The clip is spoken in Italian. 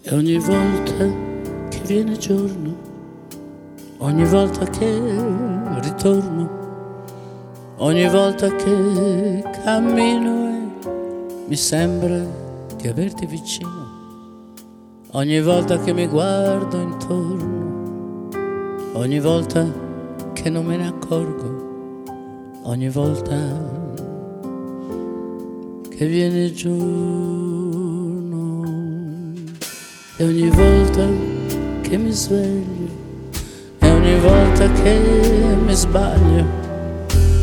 E ogni volta che viene giorno, ogni volta che ritorno, ogni volta che cammino e mi sembra di averti vicino, ogni volta che mi guardo intorno, ogni volta che non me ne accorgo, ogni volta che viene giorno. E ogni volta che mi sveglio, e ogni volta che mi sbaglio,